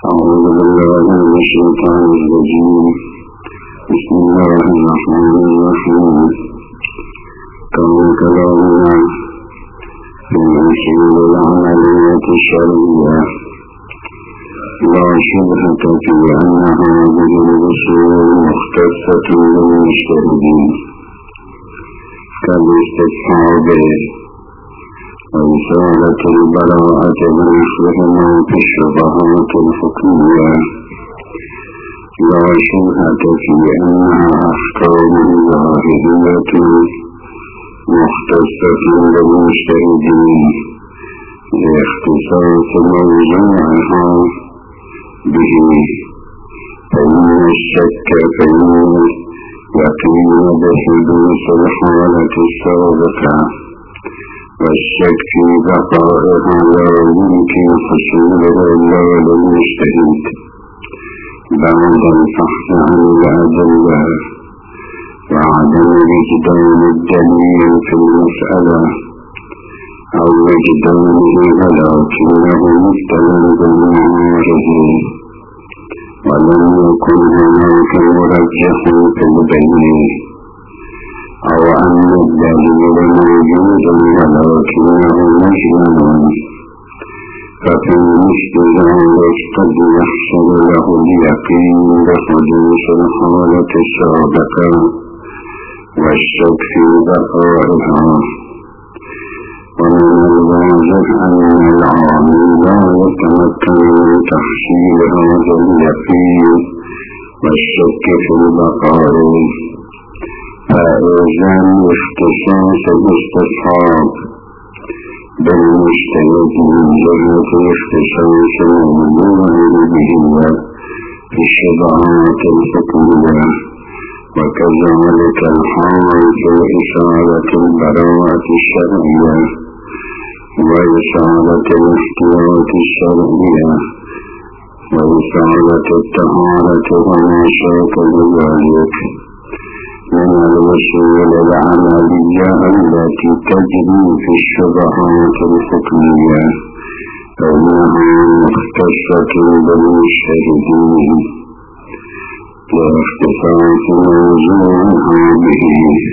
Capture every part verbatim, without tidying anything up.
أعوذ بالله من الشيطان الرجيم. بسم الله الرحمن الرحيم. كان كلامنا من أصول العملية الشرعية لا شبهة في أن هذه الأصول مختصة بالمجتهدين كالاستفحاب وإزالة البراءة ونحوهما في الشبهات الحكمية. لا شبهة في أنها أحكام ظاهرية مختصة بالمجتهدين لاختصاص موضوعها به، فإن الشك فإن يقين بحدوث الحالة السابقة، والشك في بقائها لا يمكن حصوله إلا للمجتهد بعد البحث عن الأدلة وعدم وجدان الدليل في المسألة أو وجدانه ولكنه مستند بمعارضه ولم يكن هناك مرجح في البين، أو أن الدليل موجود ولكنه مجمل، ففي مثل ذلك قد يحصل له اليقين بحدوث الحالة السابقة والشك في بقائها. ومن الواضح أن العامل لا يتمكن من تحصيل هذا اليقين والشك في البقاء، فإلزام اختصاص الاستصحاب بالمجتهد من جهة اختصاص الموضوع به في الشبهات الحكمية، وكذلك الحال في إزالة البراءة الشرعية وإزالة الاحتياط الشرعية وإزالة الطهارة وما شاكل ذلك من الوصول العملية التي تجري في الشبهات الحكمية، فإنها مختصة بالمجتهدين لاختصاص موضوعها به،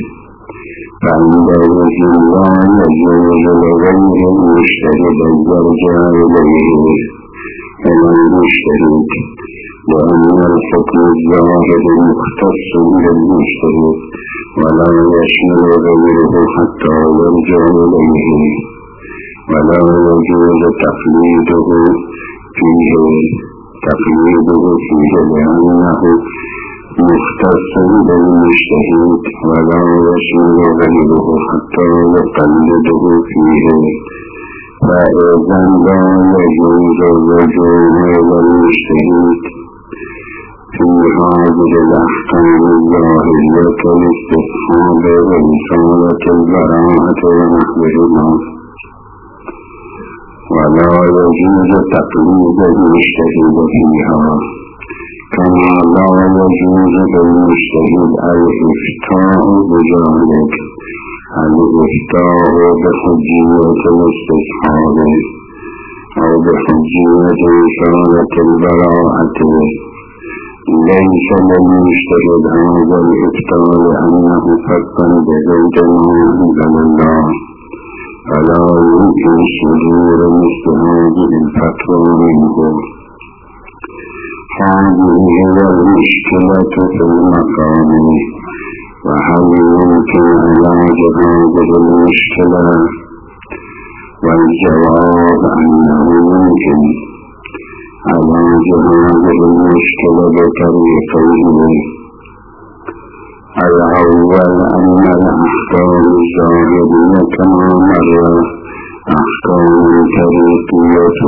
فعندئذ لا يجوز لغير المجتهد أن يرجع إليه إلى المجتهد، لأن الحكم الظاهر مختص بالمجتهد ولا يشمل غيره حتى يرجع إليه، ولا يجوز تقليده فيه تقليده فيه لأنه مختص بالمجتهد ولا يشمل غيره حتى يقلده فيه، فإذا لا يجوز الرجوع إلى المجتهد في هذه الأحكام الظاهرية كالاستصحاب وإزالة البراءة ونحوهما، ولا يجوز تقليد المجتهد فيها، كما لا يجوز للمجتهد الإفتاء بذلك، الإفتاء بحجية الاستصحاب أو بحجية إزالة البراءة. ليس للمجتهد هذا الإفتاء لأنه فتن بغير ما أنزل الله، فلا يمكن صدور مثل هذه الفتوى منه. هذه هي المشكلة في المقام، وهل يمكن علاج هذه المشكلة؟ والجواب أنه يمكن علاج هذه المشكلة بطريقين. الأول أن الأحكام الظاهرية كما مر أحكام طريقية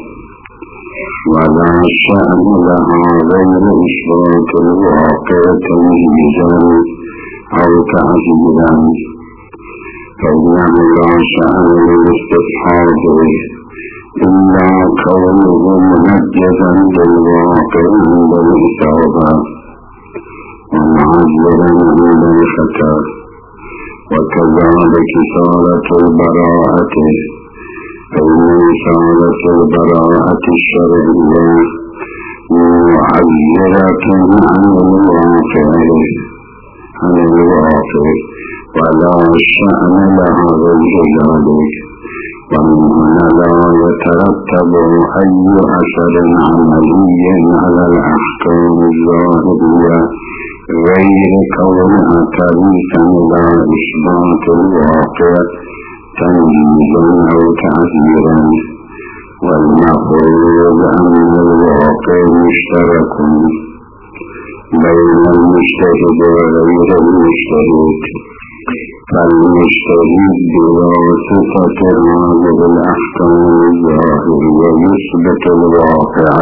ولا شأن لها غير إثبات الواقع تمييزا أو تعجيلا، فإنه لا شأن للاستصحاب إلا كونه منجزا بالواقع عند الإصابة ومعذرا عند الخطأ، وكذلك إزالة البراءة فإن إزالة البراءة الشرعية عن الواقع عن الواقع ولا شأن لها بالجلال ومن هنا لا يترتب أي أثر عملي على الأحكام الظاهرية غير كونها طريقا إلى إثبات الواقع تنجيزا أو تعزيرا والمفروض أن الواقع مشترك بين المجتهد وغير المجتهد فالمجتهد بواسطة هذه الأحكام الظاهرية يثبت الواقع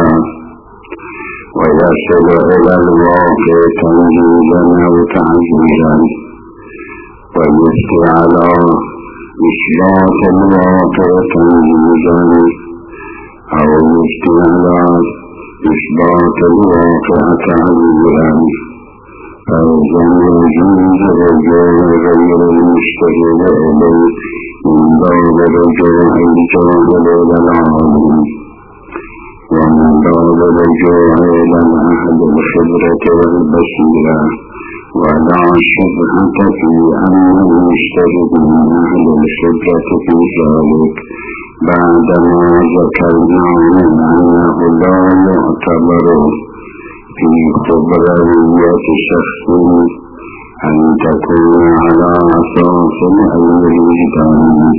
ويصل إلى الواقع تنجيزا أو تعزيرا ويفتي على إثبات الواقع تنجيزا أو يفتي على إثبات الواقع تعزيرا فإذا يجوز رجوع غير المجتهد إليه من باب رجوع الجاهل إلى العالم ومن باب رجوع إلى أهل الخبرة والبصيرة ولا شبهة في أن المجتهد من أهل الخبرة في ذلك بعدما ذكرنا من أنه لا يعتبر في خبرية شخص أن تكون على أساس العلم الوجداني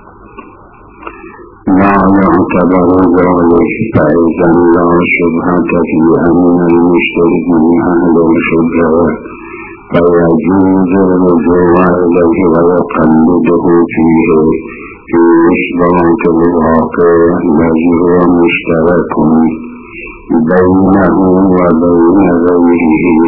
لا يعتبر ذلك فإذا لا شبهة في أن المجتهد من أهل الخبرة فيجوز الرجوع إليه ويقلده فيه في إثبات الواقع الذي هو مشترك بينه وبين غيره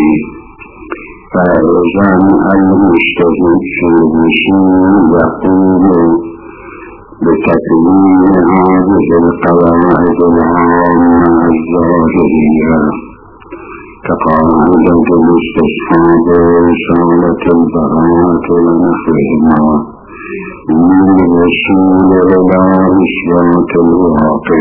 فإذا المجتهد في الوصول يقول بتكليم هذه القواعد العامة الظاهرية كقاعدة الاستصحاب ورسالة البراءة ونحوهما من الوصول إلى إثبات الواقع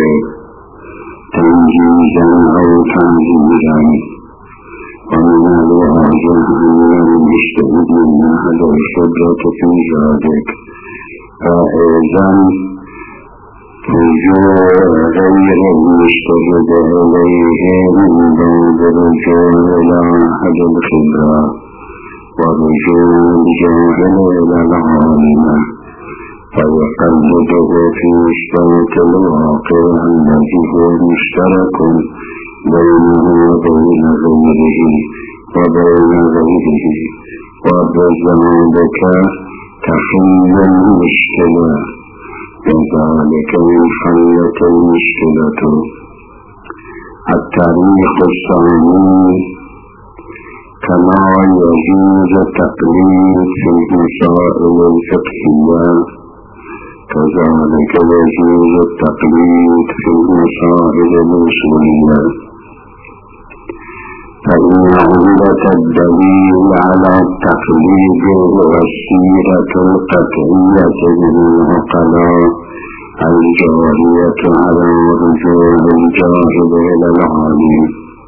تنجيزا أو تعزيزا ومن الواضح أن المجتهد من أهل الخبرة في ذلك فإذا رجوع غير المجتهد إليه من باب الرجوع إلى أهل الخبرة ورجوع الجاهل إلى العالم فيقلده في إثبات الواقع الذي هو مشترك بينه وبين غيره وبين غيره وبذلك تحل المشكلة وذلك انحلت المشكلة. التاريخ الثاني كما يجوز التقليد في المسائل الفقهية كذلك يجوز التقليد في المسائل الأصولية فإن عمدة الدليل على التقليد هو السيرة القطعية للعقلاء الجارية على رجوع الجاهل إلى العالم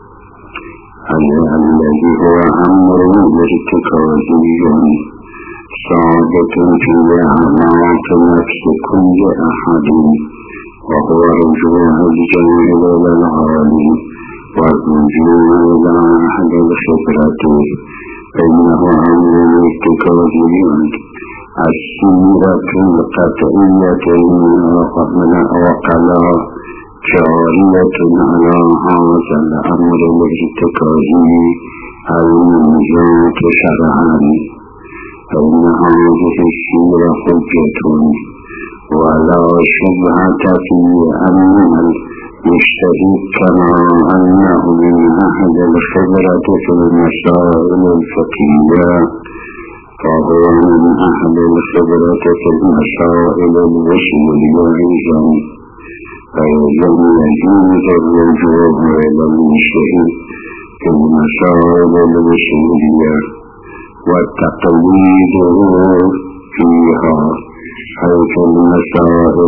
الذي هو أمر ارتكازي ثابت في أعماق نفس كل أحد وهو رجوع الجاهل إلى العالم والرجوع إلى أحد الخبرة فإنه أمر ارتكازي السيرة القطعية من العقلاء جارية على هذا الأمر الارتكازي المنجوت شرعا فإن هذه السيرة حجة ولا شبهة في أن المجتهد كما أنه من أحد الخبرة في المسائل الفقهية فهو من أحد الخبرة في المسائل الأصولية أيضا فإذا يجوز الرجوع إلى المجتهد في المسائل الأصولية والتقليد فيها حيث المسائل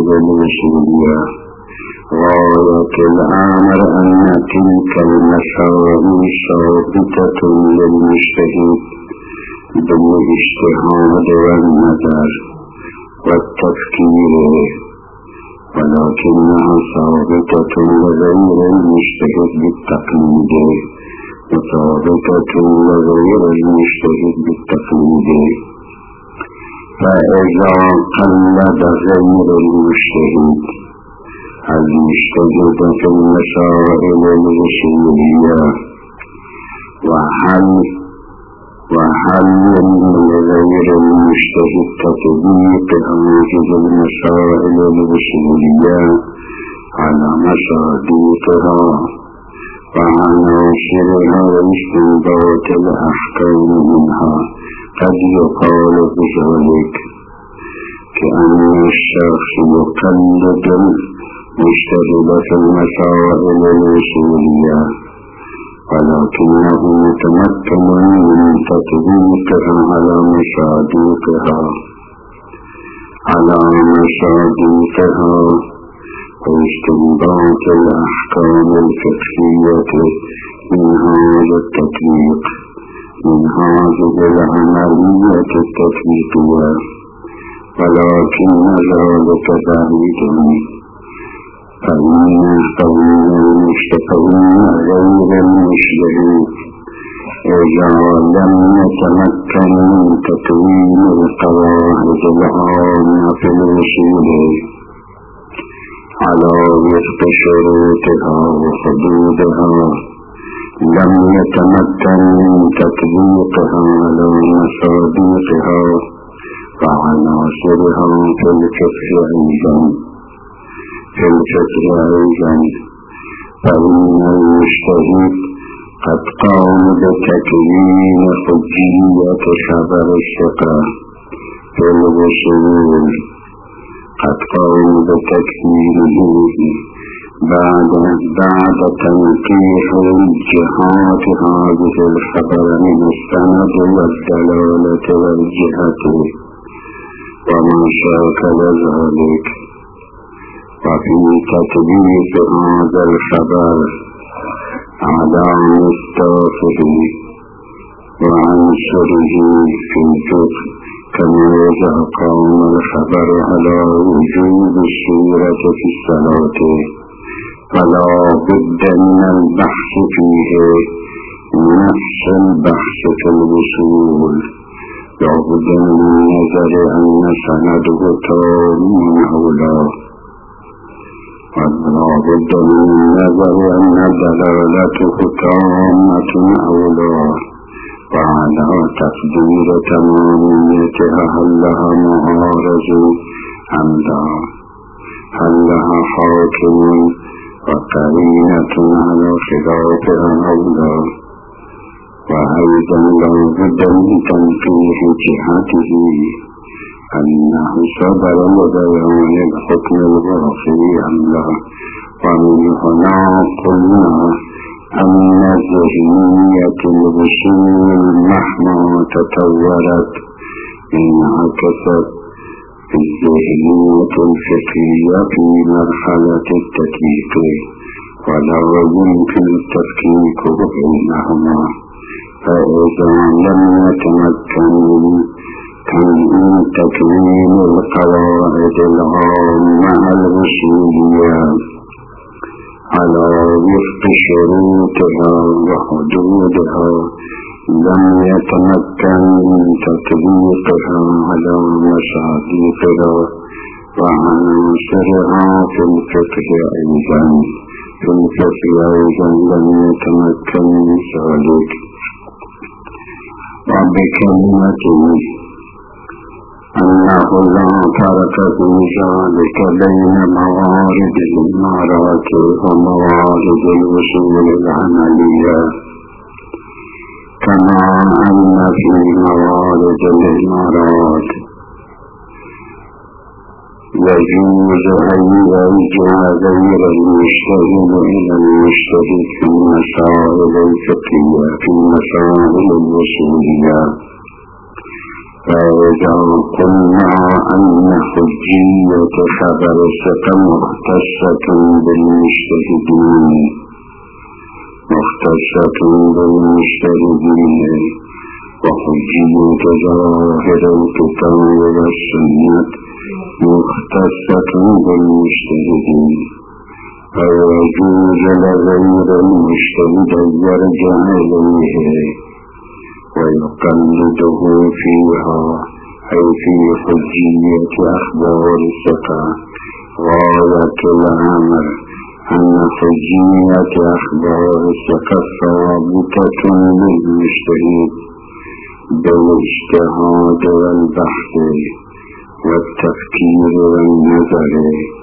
الأصولية غاية الأمر أن تلك المسائل ثابتة للمجتهد بالاجتهاد والنظر والتفكير، ولكنها ثابتة لغير المجتهد بالتقليد، وثابتة لغير المجتهد بالتقليد. فإذا قلد غير المجتهد المجتهد في المسائل الوصولية وحل وحل لغير المجتهد تطبيق هذه المسائل الوصولية على مصادقها وعناصرها واستنباط الأحكام منها، قد يقال بذلك كأن الشخص يقلد المجتهد في المسائل الوصولية، ولكنه متمكن من تطبيقها على مصادقها على مصادقها واستنباط الأحكام الفقهية من هذا التطبيق من هذه العملية التطبيقية، ولكن ذلك بعيد، فإن المجتهد غير المجتهد إذا لم يتمكن من تكوين القواعد العامة في الوصول على وفق شروطها وحدودها، لم يتمكن من تطبيقها على مصادقها وعناصرها في الفقه أيضا في الفقه أيضا فإن المجتهد قد قام بتكوين حجية خبر الثقة في الوصول، قد قام بتكوينه بعد بعد تنقيح الجهات هذه الخبر من السند والدلالة والجهة وما شاكل ذلك، وفي تطبيق هذا الخبر على مصداقه وعنصره في الفقه، كما إذا قام الخبر على وجوب السورة في الصلاة فلا بد من البحث فيه نفس البحث في الوصول، لا بد من النظر أن سنده تام أو لا، ولا بد من النظر أن دلالته تامة أو لا، وعلى تقدير تماميتها هل لها معارض أم لا، هل لها حاكم وقرينة على خلافها أو لا، وأيضا لا بد من تنقيح جهته أنه صدر لبيان الحكم الواقعي أم لا، ومن هنا قلنا أن ذهنية الوصول مهما تطورت انعكست في الذهنية الفقهية في مرحلة التدقيق، ولا يمكن التفكيك بينهما، فإذا لم يتمكن من تكوين القواعد العامة الوصولية على وفق شروطها وحدودها، لم يتمكن من تطبيقها على مصادقها وعناصرها في الفقه أيضا في الفقه أيضا لم يتمكن من ذلك. وبكلمته أنه لا فرق في ذلك بين موارد الإمارات وموارد الوصول العملية، كما أن في موارد الإمارات يجوز أن يرجع غير المجتهد إلى المجتهد في المسائل الفقهية في المسائل الوصولية. فإذا قلنا أن حجية خبر الثقة مختصة بالمجتهدين مختصة بالمجتهدين وحجية ظاهر الكتاب والسنة مختصة بالمجتهدين فيجوز لغير المجتهد يرجع إليه ويقلده فيها أي في حجية أخبار الثقة. غاية الأمر أن حجية أخبار الثقة ثابتة للمجتهد بالاجتهاد والبحث والتفكير والنظر،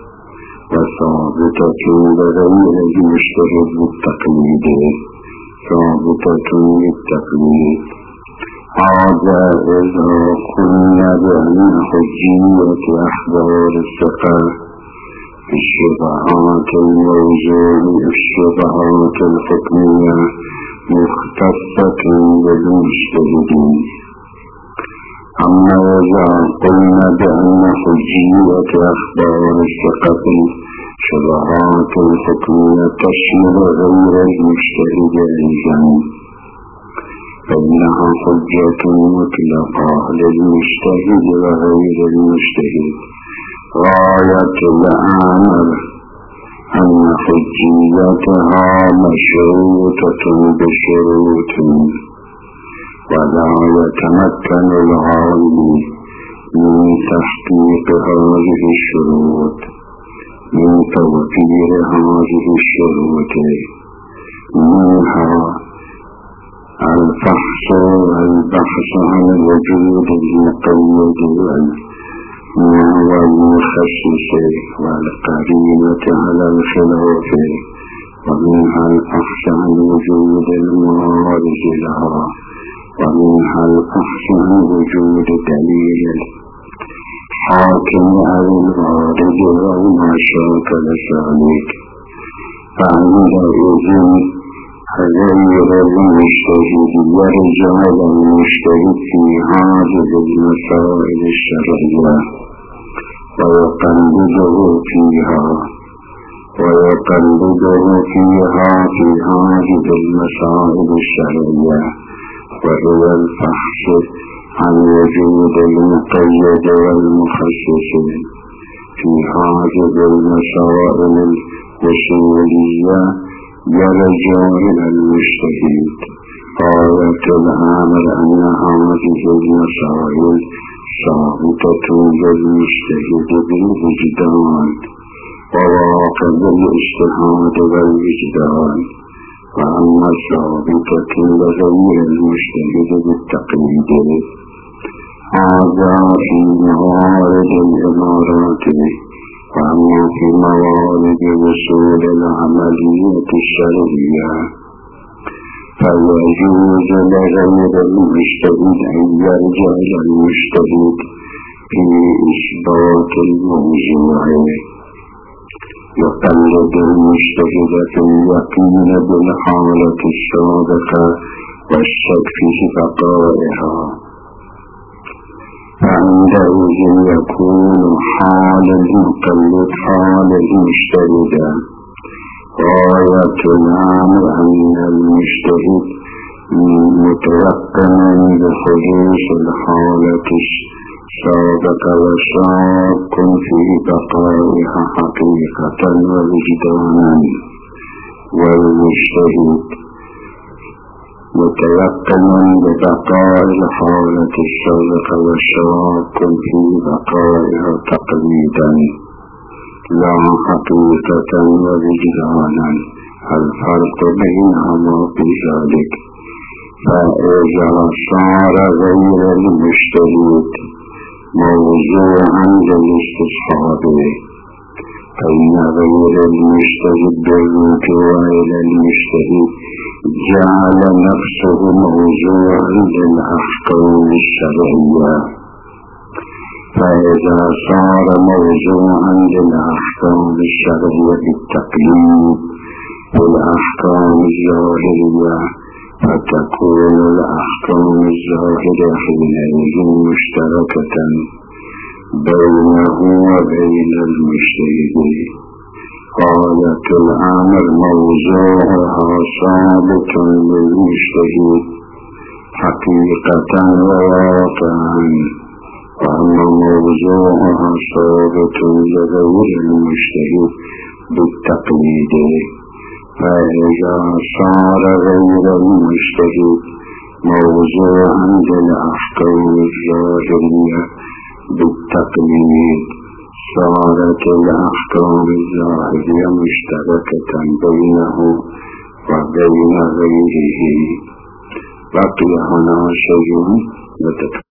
وثابتة لغير المجتهد بالتقليد ثابتة للتقليد. هذا إذا قلنا بأن حجية أخبار الثقة الشبهات الموضوع الشبهات الحكمية مختصة بالمجتهدين. أما إذا قلنا بأن حجية أخبار الثقة الشبهات الحكمية تشمل غير المجتهد أيضا فإنها حجة مطلقة للمجتهد وغير المجتهد. غاية الأمر أن حجيتها مشروطة بشروط ولا يتمكن العالم من تحقيق هذه الشروط من توفير هذه الشروط، منها الفحص والبحث عن الوجود المقيد والمخصص والقرينة على الخلاف، ومنها البحث عن وجود المعارض لها، ومنها البحث عن وجود دليل الحاكم أو العارض أو ما شاكل ذلك. فعندئذ غير المجتهد يرجع للمجتهد في هذه المسائل الشرعية ويقلده فيها ويقلده فيها في هذه المسائل الشرعية، وهو البحث عن وجود المقيد والمخصص في هذه المسائل الوصولية يرجع إلى المجتهد. غاية الأمر أن هذه المسائل ثابتة للمجتهد بالوجدان وواقع الاجتهاد والوجدان، وأما ثابتة لغير المجتهد بالتقليد. هذا في موارد الإمارات، وأما في موارد وصول العملية الشرعية فيجوز لغير المجتهد أن يرجع إلى المجتهد في إثبات الموضوع. يقلد المجتهد في اليقين بالحالة السابقة والشك في بقائها، فعندئذ يكون حال المقلد حال المجتهد. غاية الأمر أن المجتهد متيقن بحدوث الحالة السابقة وشاك في بقائها حقيقة ووجدانا، والمجتهد متيقن ببقاء الحالة السابقة وشاك في بقائها تقليدا لا حقيقة ووجدانا. الفرق بينهما في ذلك. فإذا صار غير المجتهد موضوعا للاستصحاب فإن غير المجتهد بالرجوع إلى المجتهد جعل نفسه موضوعا للأحكام الشرعية. فإذا صار موضوعا للأحكام الشرعية بالتقليد والأحكام الظاهرية فتكون الأحكام الظاهرة حينئذ مشتركة بينه وبين المجتهد. قالت الأمر موضوعها ثابت للمجتهد حقيقة وواقعا، وأما موضوعها ثابت لغير المجتهد بالتقليد، فإذا صار غير المجتهد موضوعا للأحكام الظاهرية بالتقليد صارت الأحكام الظاهرية مشتركة بينه وبين غيره. بقي هنا شيء